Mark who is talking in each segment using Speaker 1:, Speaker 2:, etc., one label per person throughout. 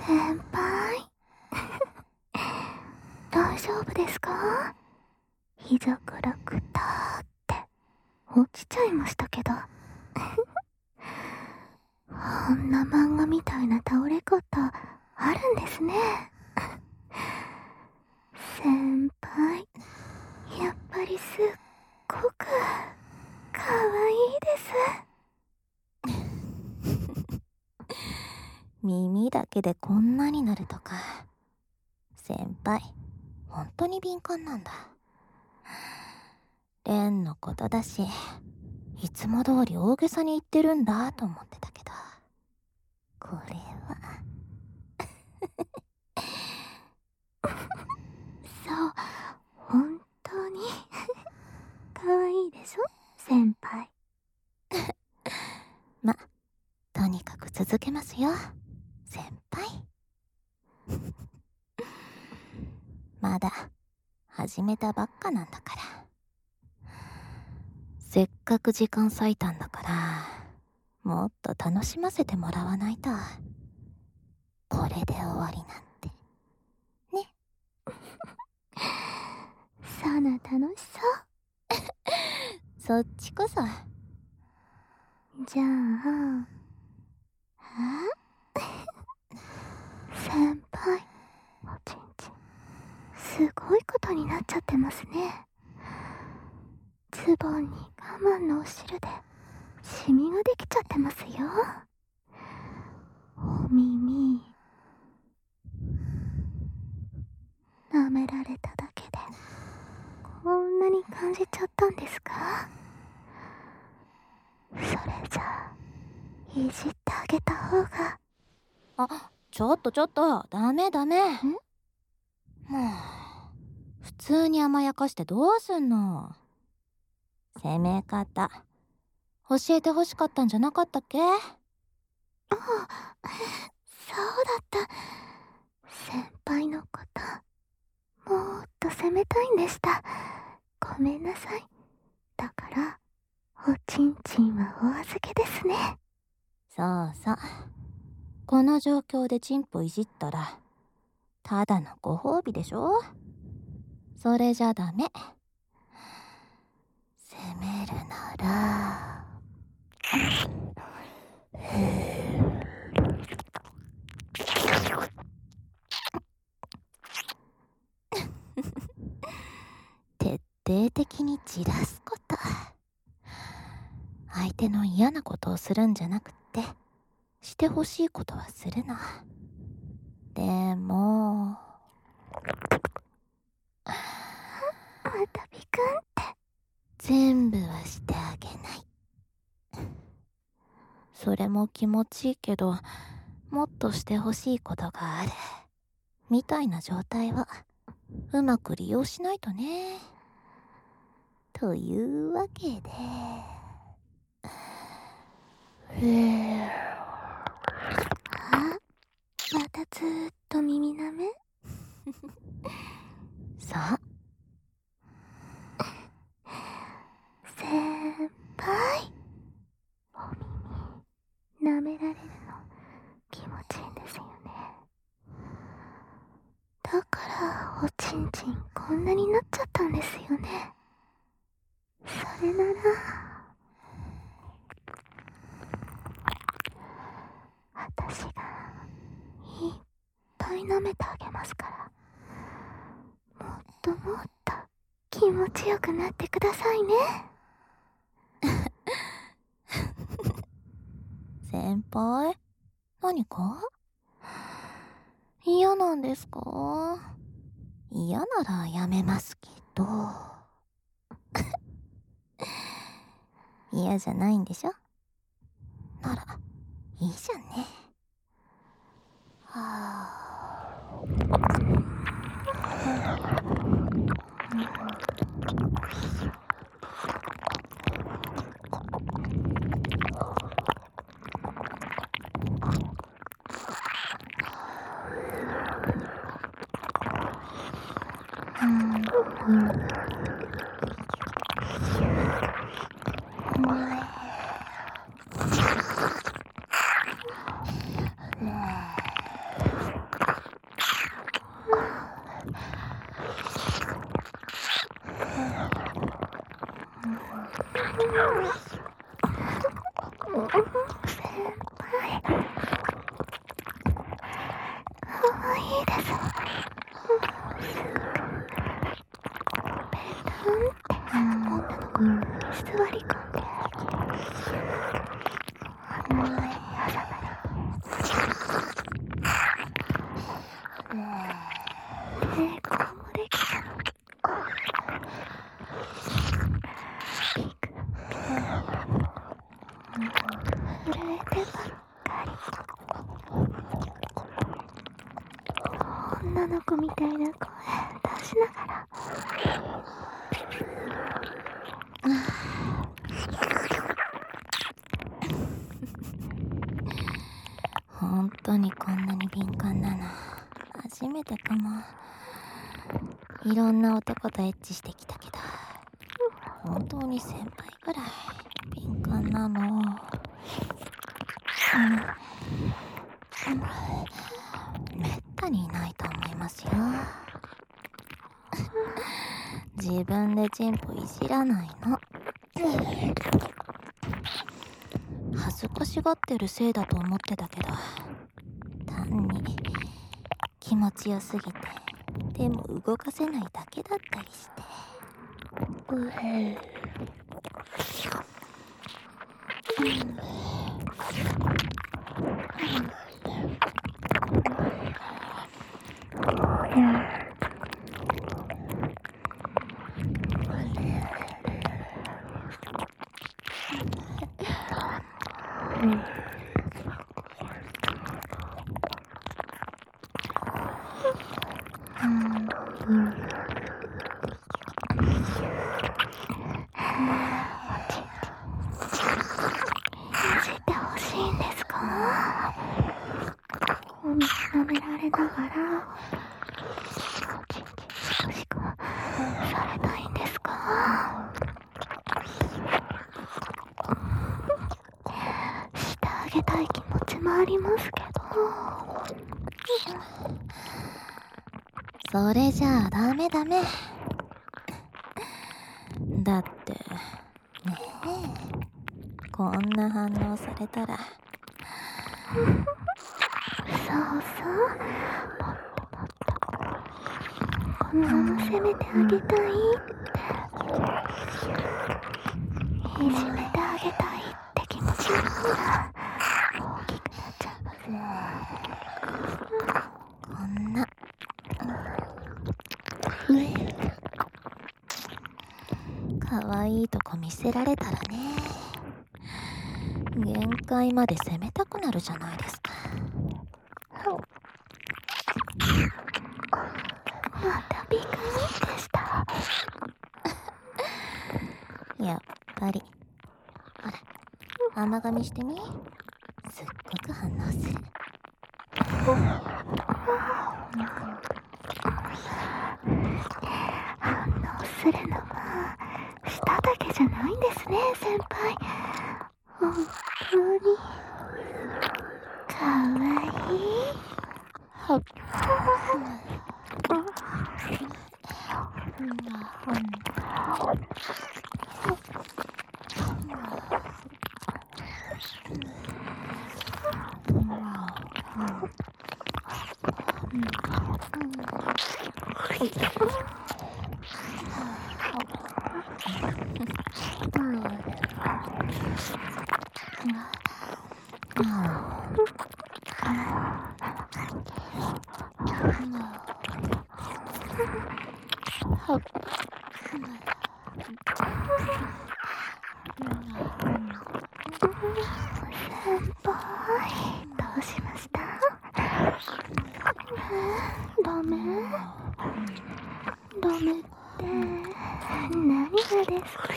Speaker 1: 先輩大丈夫ですか？膝からくたーって落ちちゃいましたけどこんな漫画みたいな倒れ方あるんですね。先輩やっぱりすっごくかわいいです
Speaker 2: 耳だけでこんなになるとか。先輩本当に敏感なんだ。レンのことだし、いつも通り大げさに言ってるんだと思ってたけど、これは
Speaker 1: そう本当にかわいいでしょ先輩
Speaker 2: ま、とにかく続けますよ先輩まだ始めたばっかなんだから。せっかく時間割いたんだから、もっと楽しませてもらわないと。これで終わりなんてね。
Speaker 1: そな楽し
Speaker 2: そっちこそ。
Speaker 1: じゃあ先輩おちんちんすごいことになっちゃってますね。ズボンに我慢のお汁でシミができちゃってますよ。お耳舐められただけでこんなに感じちゃったんですか？それじゃあいじってあげた方が。
Speaker 2: ちょっとダメ。もう普通に甘やかしてどうすんの。攻め方教えてほしかったんじゃなかったっけ？
Speaker 1: そうだった。先輩のこともっと責めたいんでした。ごめんなさい。だからおちんちんはお預けですね。
Speaker 2: そうこの状況でチンポいじったらただのご褒美でしょ。それじゃダメ。責めるなら徹底的にじらすこと。相手の嫌なことをするんじゃなくってしてほしいことはするの。でも
Speaker 1: またびくんって
Speaker 2: 全部はしてあげない。それも気持ちいいけど、もっとしてほしいことがあるみたいな状態はうまく利用しないとね。というわけで
Speaker 1: またずーっと耳舐め。
Speaker 2: さあ
Speaker 1: 先輩お耳舐められるの気持ちいいんですよね。だからおちんちんこんなになっちゃったんですよね。それなら私がいっぱい舐めてあげますから、もっともっと気持ちよくなってくださいね。
Speaker 2: 先輩、何か嫌なんですか？嫌ならやめますけど。嫌じゃないんでしょ？ならいいじゃんね。
Speaker 1: いです。ペタンって女の子に座り込んで朝まで抵抗もできた。ピク震えてばっかり。女の子みたいな声出しながら
Speaker 2: 本当にこんなに敏感なの初めてかも。いろんな男とエッチしてきたけど、本当に先輩ぐらい敏感なの。めったにいないと思いますよ。自分でチンポいじらないの。恥ずかしがってるせいだと思ってたけど、単に気持ちよすぎて手も動かせないだけだったりして。
Speaker 1: 舐められながらチンチンしくしくされたいんですか？してあげたい気持ちもありますけど、
Speaker 2: それじゃあダメ。だってねえ、こんな反応されたら
Speaker 1: そうそう、もっとこのまま責めてあげたいっていじめてあげたいって気持ちの方が大きくなっちゃう。
Speaker 2: こんな可愛いとこ見せられたらね、限界まで攻めたくなるじゃないですか。
Speaker 1: またビクニでした。
Speaker 2: やっぱりほら、甘噛みしてみ。すっごく反応する。
Speaker 1: 反応するのは舌だけじゃないんですね、先輩。本当にかわいい。先輩、どうしました？ダメって何がですか？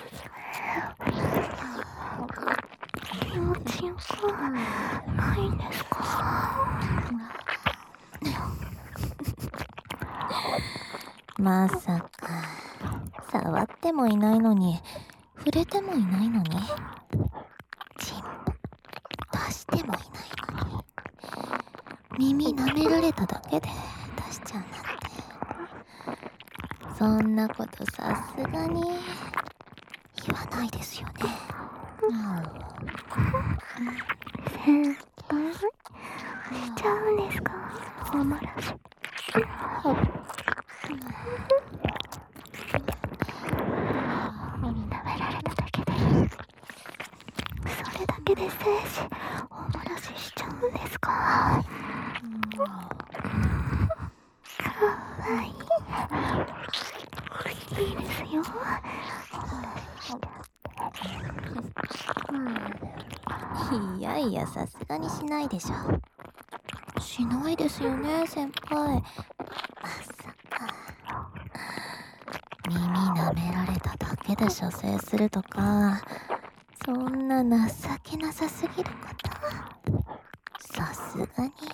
Speaker 1: 気持ちよくないんですか？
Speaker 2: まさか触ってもいないのに触れてもいないのにチンポ出してもいないのに耳舐められただけで出しちゃうなんて、そんなことさすがに言わないですよね。
Speaker 1: 先輩、 しちゃうんですか？おもらし。舐められただけで、それだけで精子おもらししちゃうんですか？かわいい。いいですよ。
Speaker 2: いやいや、さすがにしないでしょ。しないですよね、先輩。まさか。耳舐められただけで射精するとか、そんな情けなさすぎること。さすがに。ね。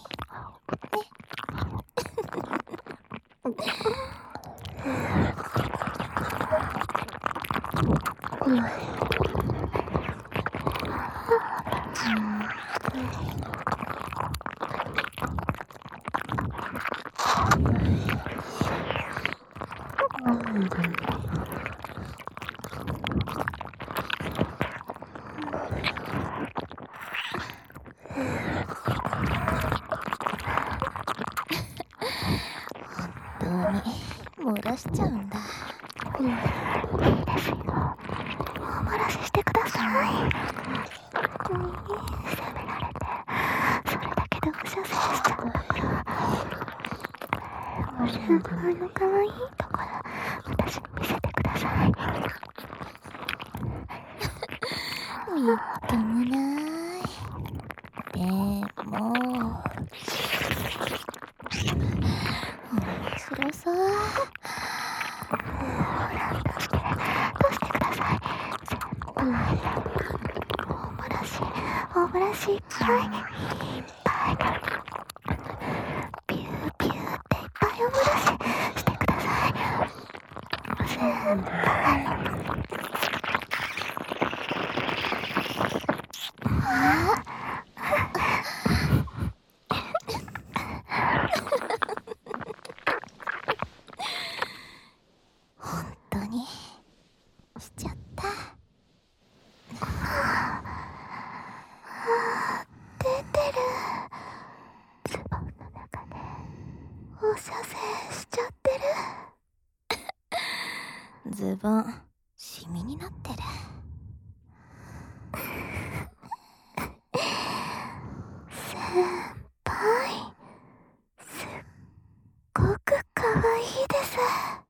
Speaker 2: 本当に漏らしちゃうんだ。
Speaker 1: いいですよ。おもらししてください。責められて、それだけでお射精しちゃうんだから。先輩の可愛いところ、私に見せてください。
Speaker 2: みっともない。でも、面白そう。出してください。先輩。おもらしいっぱい。いっぱい。ピューピューっていっぱいおもらししてください。先輩。 本当にしちゃった。
Speaker 1: 出てる。ズボンの中でお射精しちゃってる。
Speaker 2: ズボンシミになってる。
Speaker 1: 先輩、すっごく可愛いです。